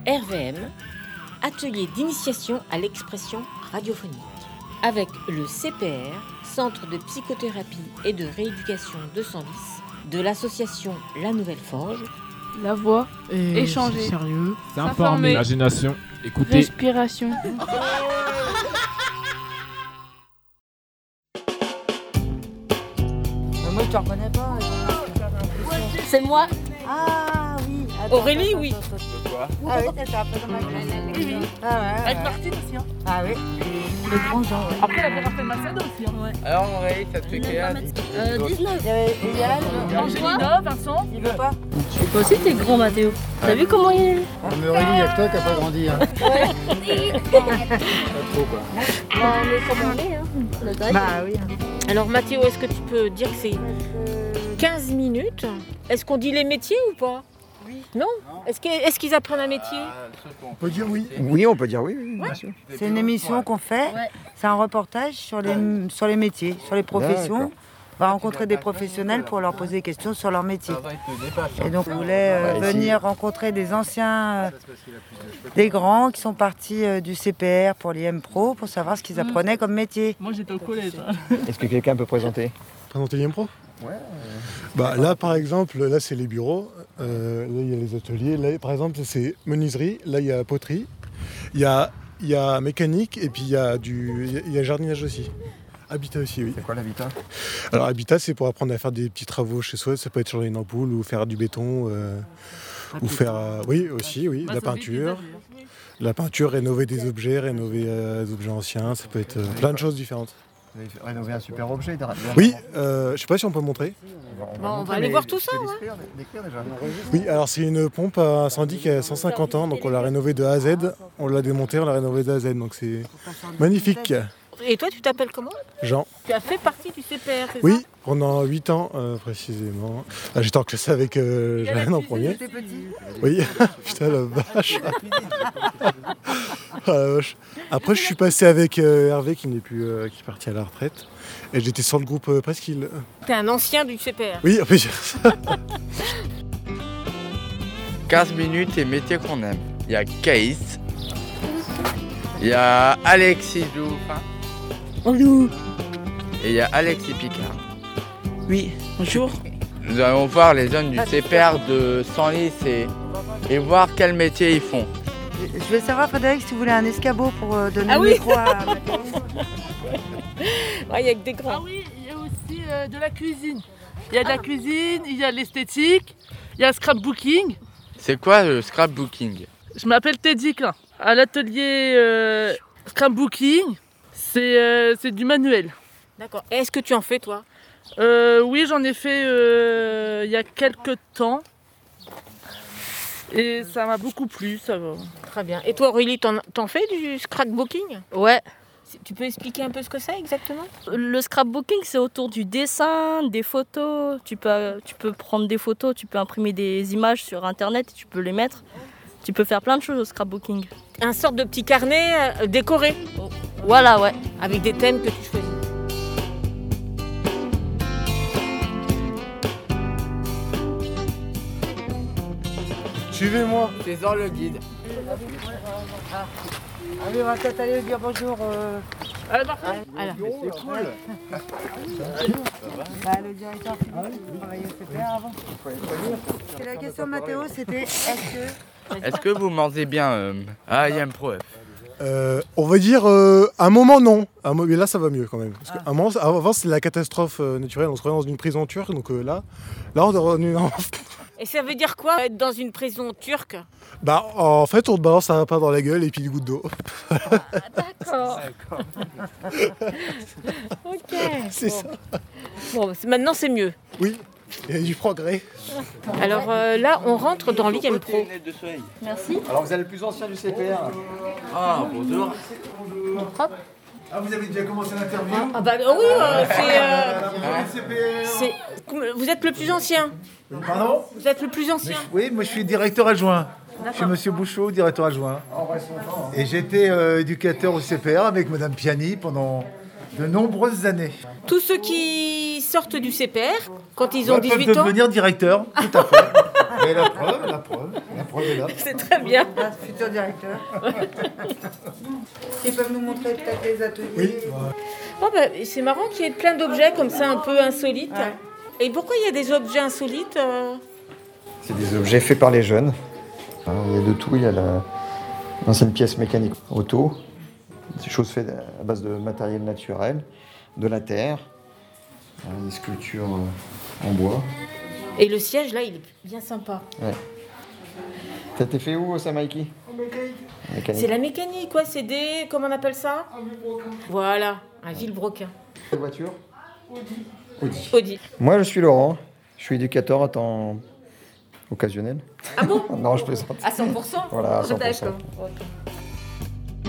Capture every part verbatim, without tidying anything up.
R V M, atelier d'initiation à l'expression radiophonique, avec le C P R, Centre de psychothérapie et de rééducation de Senlis, de l'association La Nouvelle Forge. La voix, et échanger, sérieux, s'informer, imagination, écouter, respiration. Moi, je te reconnais pas. C'est moi. Ah oui. Attends, Aurélie, attends, oui. attends, attends. Ah oui, c'est un peu dans ma classe. Oui, oui. Ah ouais. Avec ouais. Martine aussi. Hein. Ah oui. Les grands gens. Ouais. Après, elle avait Raphaël Macedo aussi. Hein. Ouais. Alors Aurélie, ça te fait quel âge? Euh, dix-neuf. Il y avait Yann. Angelina, Vincent. Il veut pas. Toi aussi t'es grand Mathéo. T'as vu comment il est? Mais Aurélie, il y a que toi qui n'a pas grandi. Hein. Pas trop quoi. Bah, on est comme on est, hein. La taille. Bah oui. Alors Mathéo, est-ce que tu peux dire que c'est quinze minutes? Est-ce qu'on dit les métiers ou pas? Oui. Non, Est-ce, que, est-ce qu'ils apprennent un métier? On peut dire oui. Oui, on peut dire oui, oui, bien sûr. C'est une émission qu'on fait. Ouais. C'est un reportage sur les, sur les métiers, sur les professions. D'accord. On va rencontrer des professionnels pour leur poser des questions sur leur métier. Ça va, il te dépasse. Et donc on voulait euh, Ouais, venir rencontrer des anciens, euh, des grands qui sont partis euh, du C P R pour l'I M Pro pour savoir ce qu'ils apprenaient comme métier. Moi, j'étais au collège. Hein. Est-ce que quelqu'un peut présenter? Présenter l'I M Pro. Ouais. Bah, là, par exemple, là, c'est les bureaux. Euh, là, il y a les ateliers. Là, par exemple, c'est menuiserie. Là, il y a poterie. Il y a, il y a mécanique et puis il y a, du, il y a- il y a jardinage aussi. Habitat aussi, oui. C'est quoi l'habitat? Alors, habitat, c'est pour apprendre à faire des petits travaux chez soi. Ça peut être changer une ampoule ou faire du béton. euh, ou faire, euh, oui, aussi, oui, Bah, la ça se vit peinture. déjà, lui, hein. La peinture, rénover des objets, rénover euh, des objets anciens. Ça peut être euh, plein de choses différentes. Vous avez rénové un super objet. Oui, euh, je sais pas si on peut montrer. Bon, on va aller voir tout ça, ouais. Déjà. Oui, alors c'est une pompe à incendie qui a cent cinquante ans, donc on l'a rénovée de A à Z. On l'a démontée, on l'a rénovée de A à Z, donc c'est magnifique. Et toi, tu t'appelles comment? Jean. Tu as fait partie du C P R, c'est Oui, ça? pendant huit ans euh, précisément. Ah, j'étais en classe avec euh, Jeanne en premier. T'es petit. Oui, putain la vache. Ah, la vache. Après, je suis passé avec euh, Hervé qui n'est plus, euh, qui est parti à la retraite. Et j'étais sur le groupe euh, Presqu'île. T'es un ancien du C P R. Oui, on peut dire ça. quinze minutes et métiers qu'on aime. Il y a Caïs. Il y a Alexis Joufin. Bonjour. Et il y a Alexis Picard. Oui, bonjour. Nous allons voir les jeunes du C P R de Senlis et, et voir quel métier ils font. Je voulais savoir, Frédéric, si tu voulais un escabeau pour euh, donner Ah le oui. micro à Mathéo. Ouais, il y a que des Ah grands. oui, il y a aussi euh, de la cuisine. Il y a de la cuisine, il y a l'esthétique, il y a le scrapbooking. C'est quoi le scrapbooking? Je m'appelle Teddy Klein. À l'atelier euh, scrapbooking, c'est euh, c'est du manuel. D'accord. Et est-ce que tu en fais, toi? Euh, oui, j'en ai fait euh, il y a quelques temps. Et ça m'a beaucoup plu. Ça va. Très bien. Et toi, Aurélie, t'en, t'en fais du scrapbooking? Ouais. Tu peux expliquer un peu ce que c'est exactement? Le scrapbooking, c'est autour du dessin, des photos. Tu peux, tu peux prendre des photos, tu peux imprimer des images sur Internet et tu peux les mettre. Tu peux faire plein de choses au scrapbooking. Un sorte de petit carnet euh, décoré, Voilà, ouais. avec des thèmes que tu choisis. Suivez-moi. C'est dans le guide. Allez, on va peut-être aller lui dire bonjour. Euh, Allez, parfait. Alors, C'est cool. bah, le directeur qui travaillait au C P R avant. Et la question de Mathéo, c'était est-ce que... Est-ce que vous mangez bien euh, à I M Pro F? Euh, on va dire euh, un moment non, un mo- mais là ça va mieux quand même. Parce qu'un moment, avant c'était la catastrophe euh, naturelle, on se retrouvait dans une prison turque, donc euh, là, là on est revenu dans... et ça veut dire quoi, être dans une prison turque? Bah en fait on te balance un repas dans la gueule et puis une goutte d'eau. D'accord. Ok. C'est Bon. ça. Bon, c'est- maintenant c'est mieux. Oui, il y a du progrès. Alors euh, là, on rentre dans l'I M Pro. Merci. Alors vous êtes le plus ancien du C P R. Ah, bonjour. Ah vous avez déjà commencé l'interview? Ah bah oui, euh, c'est, euh, C P R. c'est- Vous êtes le plus ancien. Pardon? Vous êtes le plus ancien. Oui, moi je suis directeur adjoint. Je suis Monsieur Bouchot, directeur adjoint. Et j'étais euh, éducateur au C P R avec Madame Piani pendant de nombreuses années. Tous ceux qui sortent du C P R, quand ils ont Ouais, peuvent dix-huit ans, devenir directeur, tout à fait. Mais la preuve, la preuve, la preuve est là. C'est très bien. Ah, futur directeur. Ils peuvent nous montrer peut-être les ateliers. Oui. Oh, bah, c'est marrant qu'il y ait plein d'objets comme ça un peu insolites. Ouais. Et pourquoi il y a des objets insolites euh C'est des objets faits par les jeunes. Hein, il y a de tout. Il y a la- l'ancienne pièce mécanique auto, des choses faites à base de matériel naturel, de la terre, hein, des sculptures euh, en bois. Et le siège, là, il est bien sympa. Ouais. Ça t'est fait où, ça, Mikey? Mécanique. C'est la mécanique, quoi. C'est des... Comment on appelle ça? Voilà, un vilebrequin. Quelle voiture? Audi. Audi. Moi, je suis Laurent. Je suis éducateur à temps occasionnel. Ah bon? Non, je plaisante. À cent pour cent? Voilà, à cent pour cent. D'accord. Ok.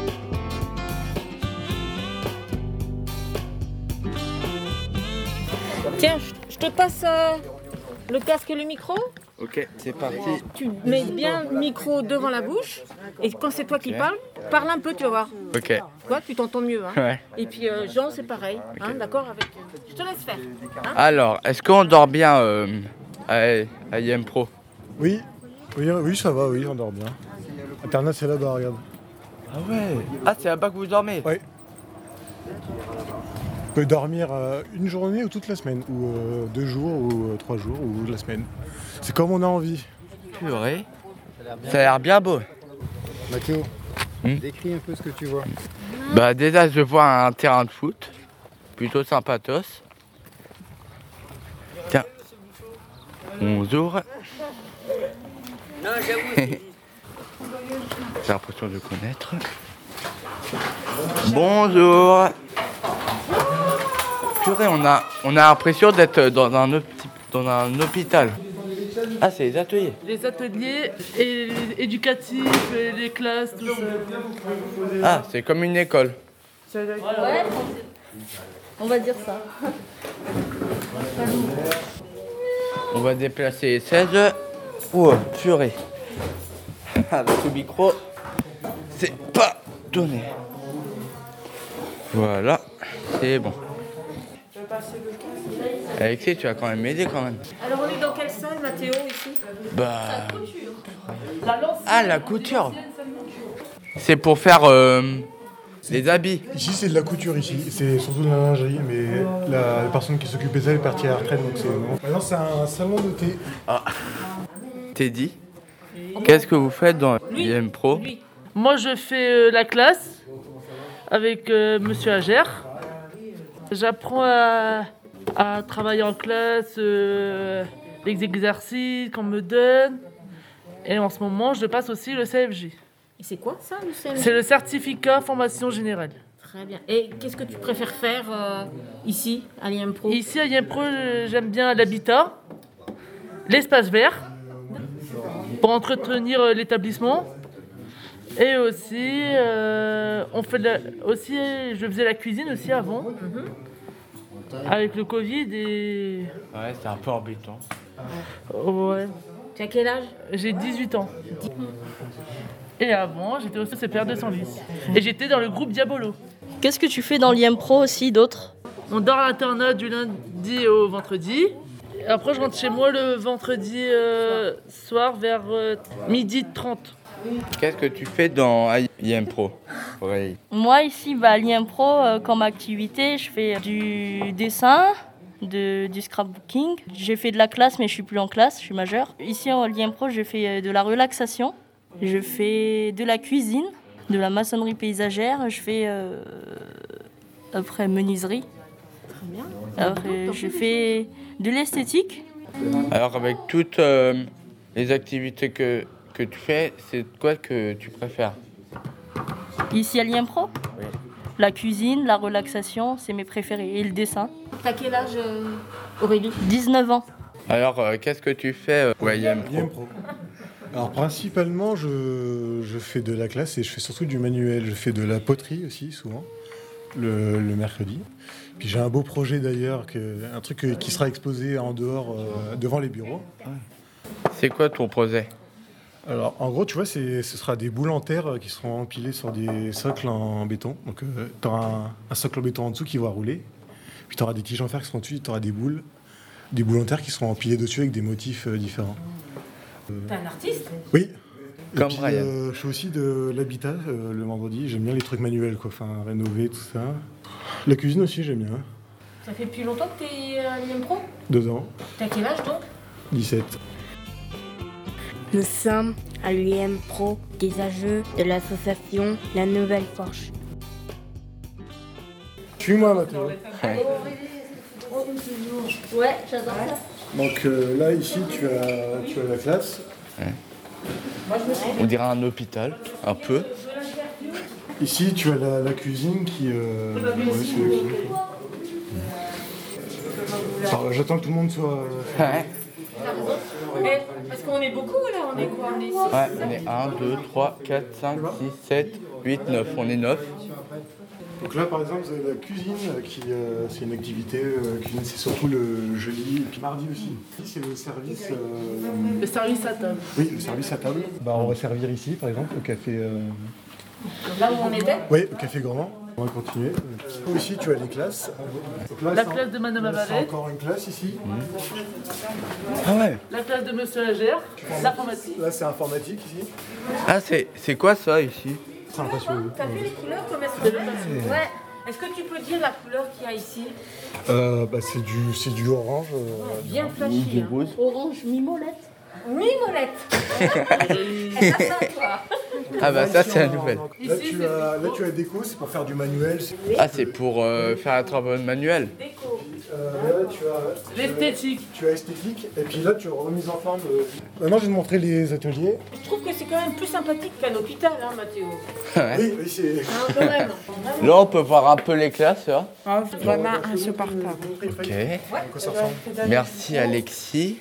Tiens, je- je te passe euh, le casque et le micro. Ok, c'est parti. Tu mets bien le micro devant la bouche. Et quand c'est toi qui parles, parle un peu, tu vas voir. Ok, Tu vois, tu t'entends mieux. Hein. ouais. Et puis euh, Jean, c'est pareil. Hein, d'accord avec... Je te laisse faire. Hein. Alors, est-ce qu'on dort bien euh, à, à I M Pro? Oui. oui, oui, ça va, oui, on dort bien. Internet, c'est là-bas, regarde. Ah ouais. Ah, c'est là-bas que vous dormez? Ouais. On peut dormir euh, une journée ou toute la semaine, ou euh, deux jours, ou euh, trois jours, ou la semaine. C'est comme on a envie. Purée. Ça a l'air bien beau. Mathéo, Hmm décris un peu ce que tu vois. Bah déjà, je vois un terrain de foot. Plutôt sympathos. Tiens. Bonjour. J'ai l'impression de connaître. Bonjour. Purée, on a, on a l'impression d'être dans un, hôpi- dans un hôpital. Ah, c'est les ateliers. Les ateliers et les éducatifs, et les classes, tout ça. Ah, c'est comme une école. Ouais, on va dire ça. On va déplacer les sièges. Oh, purée. Avec le micro, c'est pas donné. Voilà, c'est bon. Alexis, tu vas quand même m'aider quand même. Alors, on est dans quelle salle, Mathéo, ici? Bah. Ah, la couture. C'est pour faire euh, les habits. Ici, c'est de la couture, ici. C'est surtout de la lingerie, mais la, la personne qui s'occupe de ça est partie à la retraite, donc c'est... Maintenant, c'est un salon de thé. Ah. Teddy, qu'est-ce que vous faites dans I M Pro? Lui. Moi, je fais euh, la classe avec euh, Monsieur Agère. J'apprends à, à travailler en classe, euh, les exercices qu'on me donne. Et en ce moment, je passe aussi le C F G. Et c'est quoi ça, le C M G? C'est le certificat formation générale. Très bien. Et qu'est-ce que tu préfères faire euh, ici, à l'I M Pro? Ici, à I M Pro, euh, j'aime bien l'habitat, l'espace vert, pour entretenir euh, l'établissement. Et aussi, euh, on fait de la, aussi, je faisais la cuisine aussi avant, avec le Covid et... Ouais, c'est un peu embêtant. Ouais, Tu as quel âge? j'ai dix-huit ans. Et avant, j'étais aussi au C P R deux cent dix. Et j'étais dans le groupe Diabolo. Qu'est-ce que tu fais dans l'I M Pro aussi d'autre? On dort à l'internat du lundi au vendredi. Et après, je rentre chez moi le vendredi euh, soir vers euh, midi trente. Qu'est-ce que tu fais dans I M Pro? Ouais. Moi ici, bah, à l'I M Pro, euh, comme activité, je fais du dessin, de, du scrapbooking. J'ai fait de la classe, mais je suis plus en classe, je suis majeure. Ici, à l'I M Pro, je fais euh, de la relaxation. Je fais de la cuisine, de la maçonnerie paysagère. Je fais euh, après menuiserie. Très bien. Après, je fais de l'esthétique. Alors, avec toutes euh, les activités que, que tu fais, c'est quoi que tu préfères? Ici à l'I M Pro, Oui. la cuisine, la relaxation, c'est mes préférés. Et le dessin. T'as quel âge, euh, Aurélie? dix-neuf ans. Alors, euh, qu'est-ce que tu fais euh, ouais, I M I M Pro? Pro. Alors principalement, je, je fais de la classe et je fais surtout du manuel. Je fais de la poterie aussi, souvent, le, le mercredi. Puis j'ai un beau projet d'ailleurs, que, un truc euh, qui sera exposé en dehors, euh, devant les bureaux. C'est quoi ton projet? Alors en gros, tu vois, c'est, ce sera des boules en terre euh, qui seront empilées sur des socles en béton. Donc euh, tu auras un, un socle en béton en dessous qui va rouler. Puis tu auras des tiges en fer qui seront dessus, tu auras des boules, des boules en terre qui seront empilées dessus avec des motifs euh, différents. T'es un artiste? Oui. Comme Et puis, Brian. euh, je fais aussi de l'habitat euh, le vendredi. J'aime bien les trucs manuels, quoi. Enfin, rénover, tout ça. La cuisine aussi, j'aime bien. Ça fait depuis longtemps que t'es à l'I M Pro? Deux ans, T'as quel âge donc? dix-sept. Nous sommes à l'U M Pro des âgeux de l'association La Nouvelle Forge. Suis-moi, Mathéo. Ouais, j'adore ça. Donc euh, là, ici, tu as, tu as la classe. On dirait un hôpital, un peu. Ici, tu as la, la cuisine qui... Euh... ouais, c'est la cuisine. Alors, j'attends que tout le monde soit... Ouais. Parce qu'on est beaucoup là, on est quoi? On est six. Ouais, on est un, deux, trois, quatre, cinq, six, sept, huit, neuf. On est neuf. Donc là, par exemple, vous avez la cuisine, euh, qui euh, c'est une activité. Euh, cuisine, c'est surtout le jeudi et puis mardi aussi. Ici, c'est le service. Euh... Le service à table. Oui, le service à table. Bah, on va servir ici, par exemple, au café. Euh... Là où on était? Oui, au café Gourmand. On va continuer. Ici, tu as les classes. Donc là, La c'est classe de Madame là, c'est Avalette. encore une classe ici. Ah ouais. La classe de Monsieur Agère. L'informatique. Là, c'est informatique ici. Ah, c'est c'est quoi ça ici? C'est impressionnant. T'as vu les couleurs comme elles sont belles? Ouais. Est-ce que tu peux dire la couleur qu'il y a ici? Euh, bah, c'est du, c'est du orange. euh, Bien flashy. Hein. Orange mimolette. Mimolette. Elle a ça, toi. Ah bah ça c'est la nouvelle. Là, tu as, là, tu as la déco, c'est pour faire du manuel. Ah c'est pour euh, faire un travail manuel. Déco. Euh, là, tu as, L'esthétique. tu as esthétique. Et puis là, tu as remise en forme. De... Maintenant, je vais te montrer les ateliers. Je trouve que c'est quand même plus sympathique qu'un hôpital, hein, Mathéo. Ouais. Oui, oui, c'est. Hein, quand même. Là on peut voir un peu les classes. Là. Oh, vraiment insupportable. Ok. À quoi ça ressemble. Merci Alexis.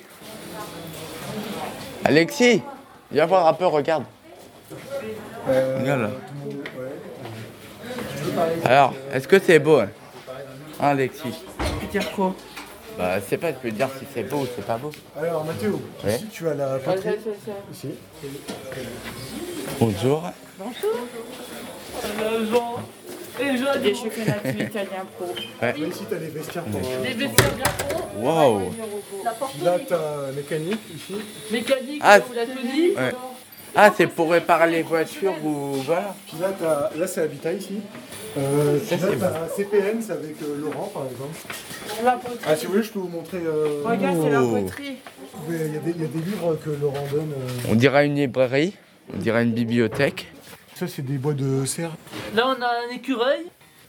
Alexis, viens voir un peu, regarde. Euh, Regarde là. tout le monde- ouais. Alors, est-ce que c'est beau hein, Hein, Alexis? Tu veux dire quoi? Bah c'est pas, tu peux dire si c'est beau ou c'est pas beau. Alors, Mathéo, Ouais. ici, tu as la poterie. Ici. Bonjour. Euh, Jean. Et Jean. Je fais l'activité à l'I M Pro. Là, ici, tu as les vestiaires pour. euh, Les vestiaires bien pro. Waouh. Là, tu as mécanique ici. Mécanique, Ah, ou la tenue. Ouais. Ah c'est pour réparer les voitures ou voilà. Puis là, t'as- là c'est Habitat ici. Euh, puis Ça, là, c'est t'as C P N, c'est avec euh, Laurent par exemple. Ah, si vous voulez, je peux vous montrer. euh, Regarde, c'est la Oh. poterie. vous pouvez- Il y, a des- il y a des livres que Laurent donne. euh. On dirait une librairie, on dirait une bibliothèque. Ça, c'est des bois de cerf. Là, on a un écureuil.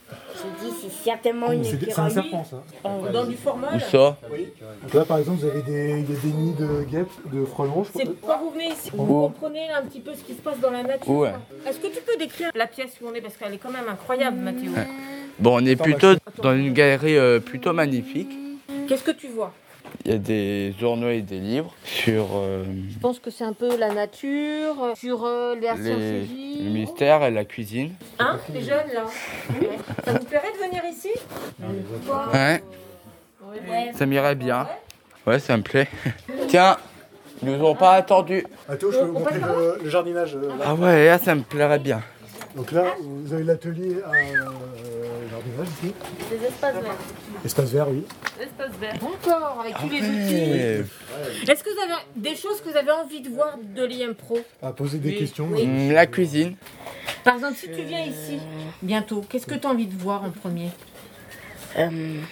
Je dis, c'est certainement une C'est des- c'est un écureuil. serpent, ça. Dans du formol. Où ça? Donc là, par exemple, vous avez des, il y a des nids de guêpes, de frelons. je C'est crois. quand vous venez ici, vous Où? comprenez un petit peu ce qui se passe dans la nature. Ouais. Est-ce que tu peux décrire la pièce où on est? Parce qu'elle est quand même incroyable, Mathéo. Bon, on est plutôt dans une galerie euh, plutôt magnifique. Qu'est-ce que tu vois? Il y a des journaux et des livres sur euh, Je pense que c'est un peu la nature, euh, sur euh, la les, science-logie. le mystère et la cuisine. Hein, les jeunes là? Ouais. Ça vous plairait de venir ici? Quoi? Ouais, Ouais. ça m'irait bien. Ouais, ça me plaît. Tiens, ils nous ont pas attendu. Attends, je peux vous montrer le, le jardinage. euh, là. Ah ouais, là, ça me plairait bien. Donc là, vous avez l'atelier à euh, jardinage ici. Des espaces verts. Espace vert, oui. Espace vert. Encore, avec tous les outils. Ouais. Est-ce que vous avez des choses que vous avez envie de voir de l'I M Pro? À poser des questions. Hum, La cuisine. Par exemple, si tu viens ici bientôt, qu'est-ce que tu as envie de voir en premier? Euh,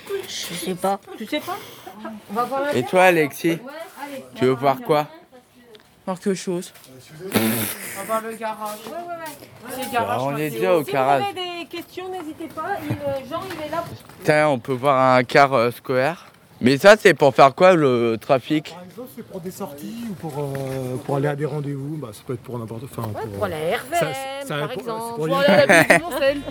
je sais pas. Tu sais pas? On va voir la Et toi, Alexis, Ouais, allez. tu veux voir quoi? Quelque chose. Euh, On va voir le garage. Ouais, ouais, ouais. C'est le Bah, garage. on est Mathéo. déjà au Si garage. vous avez des questions, n'hésitez pas. Il, euh, Jean, il est là. Tiens, on peut voir un car euh, scolaire. Mais ça, c'est pour faire quoi, le trafic? Par exemple, c'est pour des sorties ou pour, euh, pour aller à des rendez-vous. Bah, ça peut être pour n'importe quoi. Ouais, pour la R V M, Ça, ça- par pour- exemple. c'est pour Pour aller à la ville de Montcel.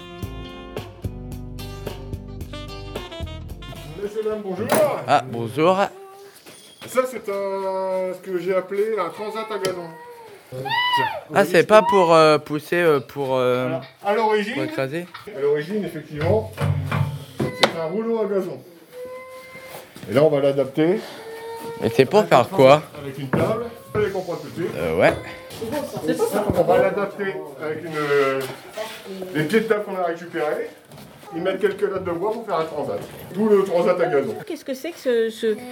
Messieurs, dames, bonjour. Ah, bonjour. Ça, c'est un, ce que j'ai appelé un transat à gazon. Ah, c'est pas pour euh, pousser, euh, pour, euh, Alors, à pour l'origine, écraser? à l'origine, effectivement, c'est un rouleau à gazon. Et là, on va l'adapter Et c'est pour faire quoi? avec une table. Vous allez comprendre tout de suite. Euh, ouais. On va l'adapter avec une, euh, les pieds de table qu'on a récupérés. Ils mettent quelques lattes de bois pour faire un transat. D'où le transat à gazon. Qu'est-ce que c'est que ce, ce,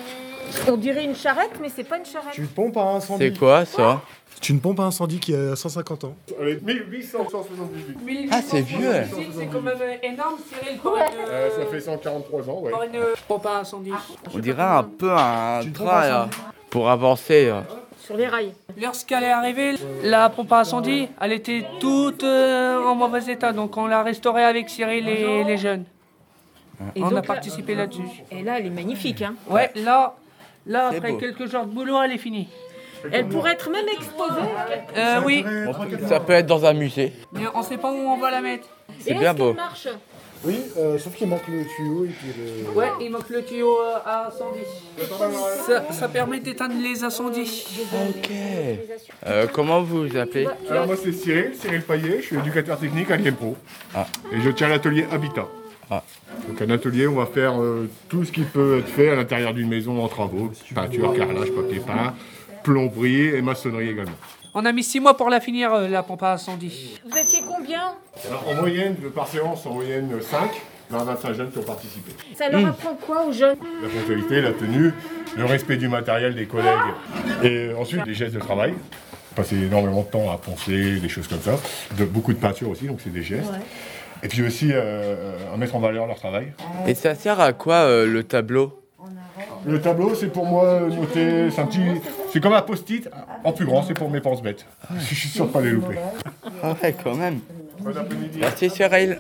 On dirait une charrette, mais c'est pas une charrette. C'est une pompe à incendie. C'est quoi ça? C'est une pompe à incendie qui a cent cinquante ans. Elle est mille huit cent soixante-dix-huit. Ah, c'est vieux. C'est quand même énorme, Cyril, pour Ouais. une, Euh, ça fait cent quarante-trois ans, ouais. pour une pompe à incendie. On dirait un peu un train là, pour avancer. là. Sur les rails. Lorsqu'elle est arrivée, la pompe à incendie, elle était toute euh, en mauvais état. Donc on l'a restaurée avec Cyril et les jeunes. Et on donc a là- participé là-dessus. Et là, elle est magnifique. Hein. Ouais, là, là C'est après beau. quelques jours de boulot, elle est finie. Elle pourrait être même exposée. Euh, oui, Ça peut être dans un musée. mais on sait pas où on va la mettre. C'est Et bien est-ce beau. qu'elle marche? Oui, euh, sauf qu'il manque le tuyau et puis le... Ouais, il manque le tuyau euh, à incendie. Ça, ça permet d'éteindre les incendies. Ok. Euh, comment vous vous appelez? Alors moi c'est Cyril, Cyril Payet, je suis éducateur technique à l'IEMPRO. Ah. Et je tiens l'atelier Habitat. Ah. Donc un atelier où on va faire euh, tout ce qui peut être fait à l'intérieur d'une maison en travaux. Peinture, carrelage, papier peint, plomberie et maçonnerie également. On a mis six mois pour la finir, euh, la pompe à incendie. Vous étiez combien? Alors en moyenne, par séance, en moyenne cinq. Il y en a vingt-cinq jeunes qui ont participé. Ça leur apprend quoi aux jeunes? La ponctualité, la tenue, le respect du matériel des collègues et ensuite les gestes de travail. Passer énormément de temps à poncer, des choses comme ça. De, beaucoup de peinture aussi, donc c'est des gestes. Ouais. Et puis aussi euh, à mettre en valeur leur travail. Et ça sert à quoi euh, le tableau? Le tableau, c'est pour moi noter, c'est un petit, c'est comme un post-it en plus grand, c'est pour mes penses-bêtes. Je suis sûr de pas les louper. Ah ouais, quand même. Bon après-midi. Merci Cyril.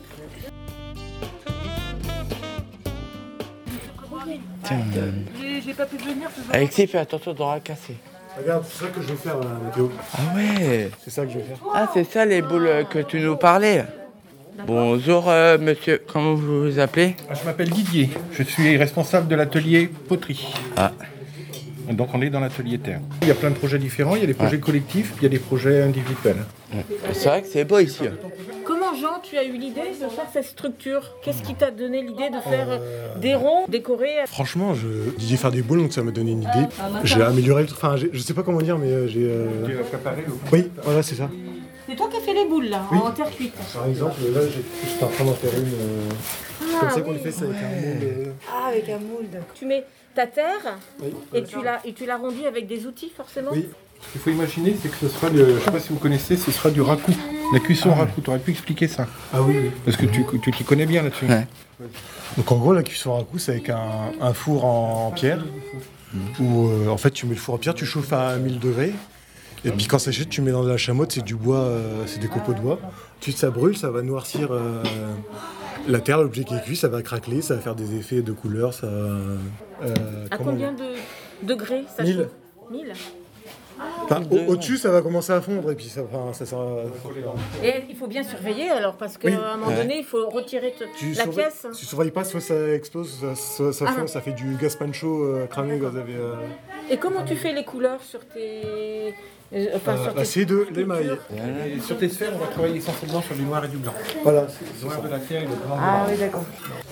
Tiens, euh, J'ai j'ai pas pu venir. ce soir. Alexis, fais attention de casser. Regarde, c'est ça que je vais faire, là, Mathéo. Ah ouais. C'est ça que je vais faire. Ah, c'est ça les boules euh, que tu nous parlais. Bonjour euh, monsieur, comment vous vous appelez? Je m'appelle Didier, je suis responsable de l'atelier poterie. Ah. Donc on est dans l'atelier terre. Il y a plein de projets différents, il y a des projets collectifs, puis il y a des projets individuels. C'est vrai que c'est beau ici. Comment, Jean, tu as eu l'idée de faire cette structure? Qu'est-ce qui t'a donné l'idée de faire euh, des ronds décorés? Franchement, je disais faire des boules, donc ça m'a donné une idée. J'ai amélioré le truc. Enfin, j'ai- je sais pas comment dire, mais euh, j'ai. euh, Tu as préparé le... Oui, voilà, c'est ça. C'est toi qui as fait les boules, là, Oui. en terre cuite. Par exemple, là, j'ai- j'étais en train d'en faire une. euh, Ah, comme ça qu'on oui. fait ça avec un moule. euh, Ah, avec un moule. Tu mets ta terre Oui. et tu la, et tu l'arrondis avec des outils, forcément? Oui. Ce qu'il faut imaginer, c'est que ce sera, le... je sais pas si vous connaissez, ce sera du raku. La cuisson au raku, tu aurais pu expliquer ça. Ah oui, oui. Parce que tu tu t'y connais bien là-dessus. Ouais. Donc en gros, la cuisson à coup, c'est avec un, un four en pierre. Où euh, en fait, tu mets le four en pierre, tu chauffes à mille degrés. Et puis quand ça chute, tu mets dans de la chamotte, c'est du bois, euh, c'est des copeaux de bois. Ensuite, ça brûle, ça va noircir euh, la terre, l'objet qui est cuit, ça va craqueler, ça va faire des effets de couleurs. Ça, euh, À comment- combien de degrés ça Mille. chauffe? mille. Enfin, au- Au-dessus, ça va commencer à fondre et puis ça, enfin, ça sera. Et il faut bien surveiller alors, parce qu'à Oui. un moment Ouais. donné, il faut retirer te- Tu la surveilles- pièce. Tu surveilles pas, soit ça explose, soit, soit ça Ah. fond, ça fait du gaz pancho euh, cramé quand vous avez. euh, Et comment tu fais les couleurs sur tes. euh, Enfin, euh, sur bah, tes c'est de l'émail. Et sur tes sphères, on va travailler essentiellement sur du noir et du blanc. Voilà. Le noir de la terre et le blanc de Ah la oui, d'accord.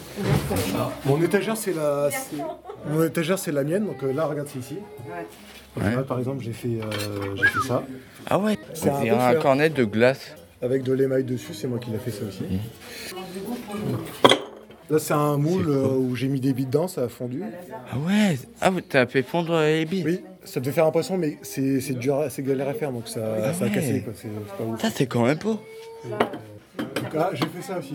Mon étagère, c'est la, c'est- mon étagère, c'est la mienne. Donc euh, là, regarde, c'est ici. Donc, Ouais. là, par exemple, j'ai fait, euh, j'ai fait ça. Ah ouais. C'est On un dirait beau un fer. cornet de glace. Avec de l'émail dessus, c'est moi qui l'ai fait ça aussi. Mmh. Là, c'est un moule euh, où j'ai mis des billes dedans, ça a fondu. Ah ouais. Ah, vous t'as fait fondre les billes. Oui, ça devait faire impression, mais c'est c'est dur, à- c'est galère à faire, donc ça, Ah ça a ouais. cassé. Quoi. C'est c'est pas ouf. Ça, c'est quand même beau. Donc, ah, j'ai fait ça aussi.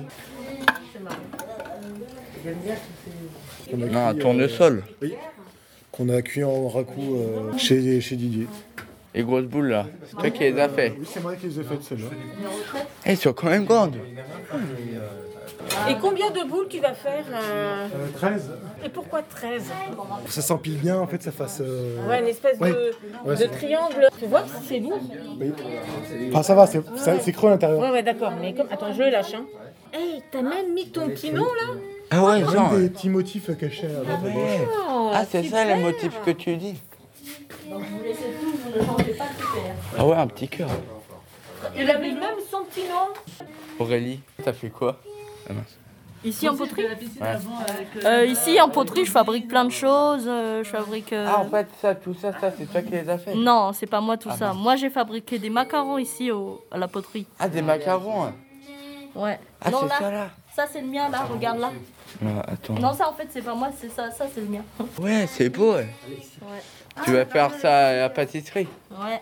Qu'on a Non, un cuit, tournesol. euh, oui, qu'on a cuit en raku euh, chez, chez Didier. Les grosses boules là. C'est toi qui les as fait. Oui, c'est moi qui les ai faites, celles-là. Eh, Elles sont quand même grandes. Et combien de boules tu vas faire euh, Euh, treize. Et pourquoi treize? Ça s'empile bien, en fait, ça fasse... euh, Ouais, une espèce oui. de, Ouais, de c'est- triangle. Tu vois que c'est lourd? oui. Enfin, ça va, c'est ça- c'est creux à l'intérieur. Ouais, ouais, d'accord. Mais comme. Attends, je le lâche. Hein. Hey, t'as même mis ton petit nom là? Ah ouais, Même genre. des petits motifs cachés à droite à gauche. Oh, Ah, c'est ça super. les motifs que tu dis. Ah ouais, un petit cœur. Il avait même son petit nom. Aurélie, t'as fait quoi? Ah mince. Ici en poterie Ouais. Euh, Ici en poterie, je fabrique plein de choses. euh, je fabrique. euh, Ah, en fait, ça, tout ça, ça, c'est toi qui les as fait? Non, c'est pas moi tout Ah ça. bon. Moi, j'ai fabriqué des macarons ici au, à la poterie. Ah, des macarons. hein. Ouais. Ah, non, c'est là, ça là. ça c'est le mien là. Regarde là. Ah, attends. Non, ça en fait, c'est pas moi, c'est ça, ça c'est le mien. Ouais, c'est beau. Ouais. Ouais. Tu vas faire ça à la pâtisserie. Ouais.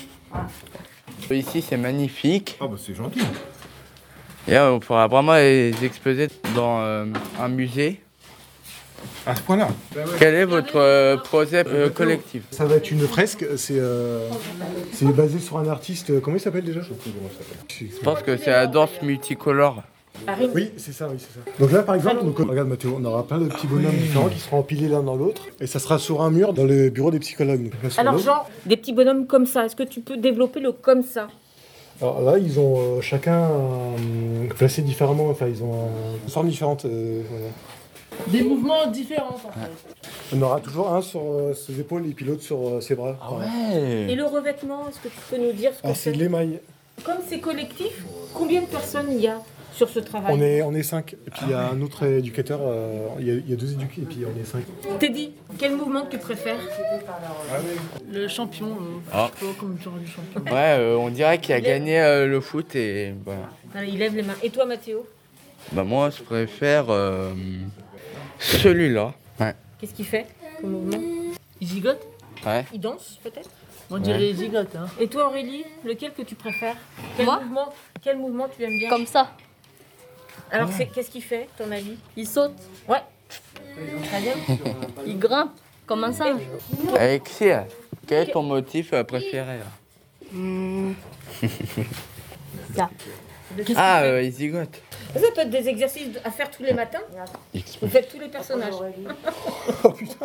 Ici, c'est magnifique. Ah bah c'est gentil. Et là, on pourra vraiment les exposer dans euh, un musée. À ce point-là. Quel est votre euh, projet euh, collectif? Ça va être une fresque, c'est euh, c'est basé sur un artiste, comment il s'appelle déjà? Je pense que c'est la danse multicolore. Oui, c'est ça, oui, c'est ça. Donc là, par exemple, donc, regarde Mathéo, on aura plein de petits bonhommes différents qui seront empilés l'un dans l'autre, et ça sera sur un mur dans le bureau des psychologues. Donc, là, sur Alors l'autre. genre, des petits bonhommes comme ça, est-ce que tu peux développer le comme ça? Alors là, ils ont euh, chacun euh, placé différemment, enfin, ils ont euh, une forme différente. euh, voilà. Des mouvements différents en fait. On aura toujours un sur euh, ses épaules et puis l'autre sur euh, ses bras. Ah ouais. Et le revêtement, est-ce que tu peux nous dire ce que Alors c'est c'est? de l'émail. Comme c'est collectif, combien de personnes il y a sur ce travail? On est, on est cinq. Et puis il y a un autre éducateur, euh, il y a, il y a deux éduqués et puis on est cinq. Teddy, quel mouvement tu préfères? Le champion. Euh, Ah. Je sais pas comment dire du champion. Ouais, euh, on dirait qu'il a gagné euh, le foot et voilà. Allez, il lève les mains. Et toi, Mathéo? Bah moi, je préfère euh, celui-là. Ouais. Qu'est-ce qu'il fait comme mouvement? Il gigote? Ouais. Il danse, peut-être? On dirait Ouais. gigote. Hein. Et toi, Aurélie, lequel que tu préfères? Quel Moi mouvement, quel mouvement tu aimes bien? Comme ça. Alors, c'est, qu'est-ce qu'il fait, ton avis? Il saute. Ouais. Très bien. Il grimpe. Comme un singe. Alexis, quel est ton motif euh, préféré là? Mmh. Ça. Ah, euh, il zigote. Ça peut être des exercices à faire tous les matins. Vous faites tous les personnages. Oh putain.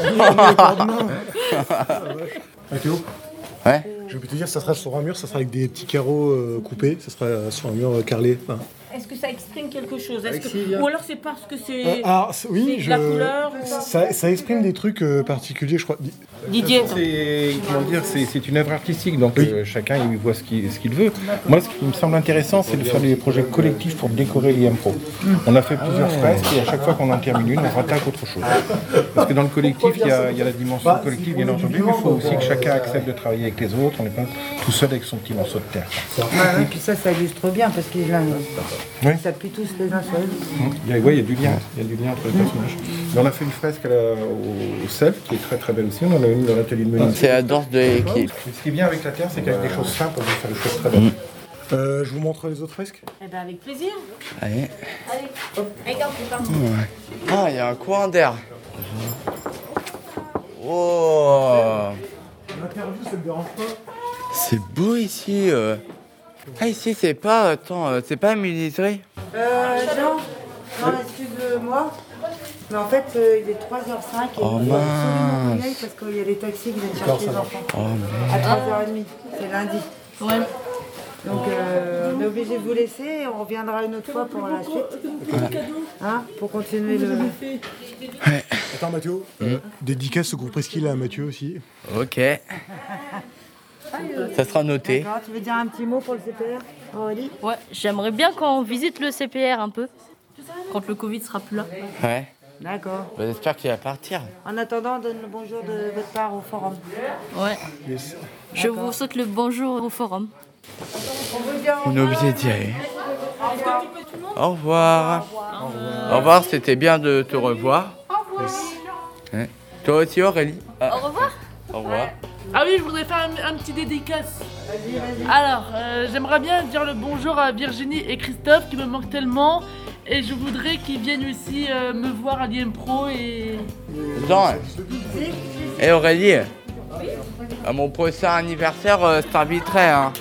Mathéo, Ouais. je peux te dire, ça sera sur un mur, ça sera avec des petits carreaux euh, coupés, ça sera euh, sur un mur euh, carrelé. Enfin, Est-ce que ça exprime quelque chose? Est-ce que... Alexis, viens. Ou alors c'est parce que c'est, Euh, alors, c'est- oui, c'est de je... la couleur ou pas? ça, ça exprime des trucs euh, particuliers, je crois. Didier, C'est comment dire, c'est c'est une œuvre artistique, donc euh, chacun il voit ce qu'il ce qu'il veut. Moi, ce qui me semble intéressant, c'est de faire des projets collectifs pour décorer l'I M Pro. On a fait plusieurs fresques et à chaque fois qu'on en termine une, on rattaque autre chose. Parce que dans le collectif, il y a, il y a la dimension collective, bien entendu, mais il faut aussi que chacun accepte de travailler avec les autres. On n'est pas tout seul avec son petit morceau de terre. Ouais, et puis ça, ça illustre bien parce qu'ils Oui. s'appuient tous les uns sur les autres. Il y a, ouais, il y a du lien, il y a du lien entre les personnages. Mais on a fait une fresque à la- au, au Self qui est très très belle aussi. On en a une dans l'atelier de menuiserie. C'est la danse de l'équipe. Et ce qui est bien avec la terre, c'est qu'avec des choses simples, on peut faire des choses très belles. Euh, je vous montre les autres fresques. eh ben avec plaisir. Allez. Allez, regarde, c'est parti. Ah, il y a un courant d'air. Oh, L'interview, ça te dérange pas? c'est beau ici. euh. Ah, ici, c'est pas. Attends, euh, c'est pas une menuiserie. Euh, non, non, excuse-moi. Mais en fait, euh, il est trois heures cinq et Oh, il faut absolument mince. qu'on y aille parce qu'il y a les taxis qui viennent D'accord, chercher ça les va. enfants. Oh, merde. À trois heures trente, c'est lundi. Ouais. Donc euh, on est obligé de vous laisser et on reviendra une autre fois pour la suite. Hein, pour continuer le... Attends, Mathéo, euh, dédicace au groupe Presqu'île à Mathieu aussi. Ok. Ça sera noté. D'accord, tu veux dire un petit mot pour le C P R, Aurélie? Ouais, j'aimerais bien qu'on visite le C P R un peu. Quand le Covid sera plus là. Ouais. D'accord. Bah, j'espère qu'il va partir. En attendant, donne le bonjour de votre part au forum. Ouais. Yes. Je vous souhaite le bonjour au forum. On est obligé d'y aller. Au revoir. Au revoir, c'était bien de te revoir. Ouais. Toi aussi, Aurélie. Ah, Au revoir. au revoir. Ah oui, je voudrais faire un, un petit dédicace. Alors, euh, j'aimerais bien dire le bonjour à Virginie et Christophe qui me manquent tellement. Et je voudrais qu'ils viennent aussi euh, me voir à l'I M Pro et... Jean, et Aurélie, à mon prochain anniversaire, euh, je t'inviterai. Hein.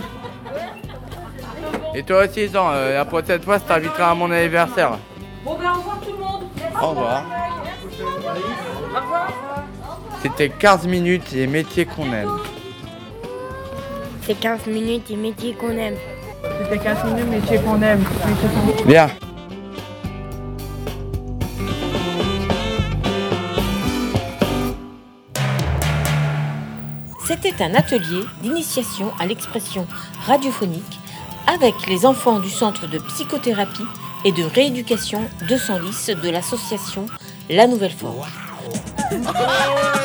Et toi aussi, Jean, euh, la prochaine fois, je t'inviterai à mon anniversaire. Bon ben au revoir tout le monde. Au revoir. Au revoir. C'était quinze minutes et métiers qu'on aime. C'est quinze minutes et métier qu'on aime. C'était quinze minutes, métier qu'on aime. Bien. C'était un atelier d'initiation à l'expression radiophonique avec les enfants du centre de psychothérapie et de rééducation deux cent dix de l'association La Nouvelle Forge.